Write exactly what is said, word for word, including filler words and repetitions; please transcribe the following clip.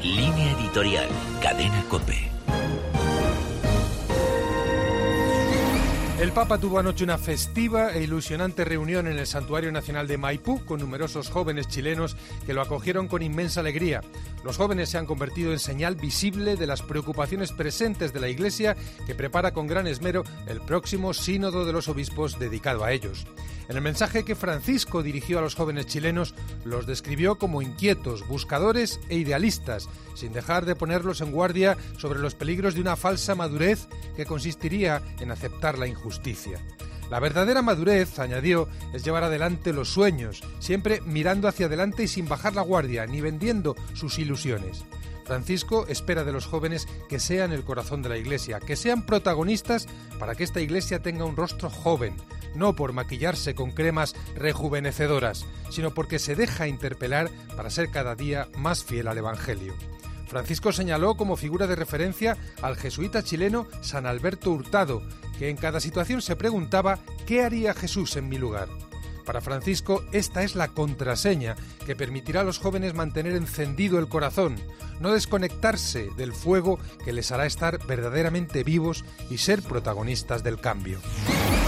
Línea editorial, Cadena COPE. El Papa tuvo anoche una festiva e ilusionante reunión en el Santuario Nacional de Maipú con numerosos jóvenes chilenos que lo acogieron con inmensa alegría. Los jóvenes se han convertido en señal visible de las preocupaciones presentes de la Iglesia, que prepara con gran esmero el próximo Sínodo de los Obispos dedicado a ellos. En el mensaje que Francisco dirigió a los jóvenes chilenos, los describió como inquietos, buscadores e idealistas, sin dejar de ponerlos en guardia sobre los peligros de una falsa madurez que consistiría en aceptar la injusticia. La verdadera madurez, añadió, es llevar adelante los sueños, siempre mirando hacia adelante y sin bajar la guardia, ni vendiendo sus ilusiones. Francisco espera de los jóvenes que sean el corazón de la Iglesia, que sean protagonistas para que esta Iglesia tenga un rostro joven, no por maquillarse con cremas rejuvenecedoras, sino porque se deja interpelar para ser cada día más fiel al Evangelio. Francisco señaló como figura de referencia al jesuita chileno San Alberto Hurtado, que en cada situación se preguntaba ¿qué haría Jesús en mi lugar? Para Francisco, esta es la contraseña que permitirá a los jóvenes mantener encendido el corazón, no desconectarse del fuego que les hará estar verdaderamente vivos y ser protagonistas del cambio.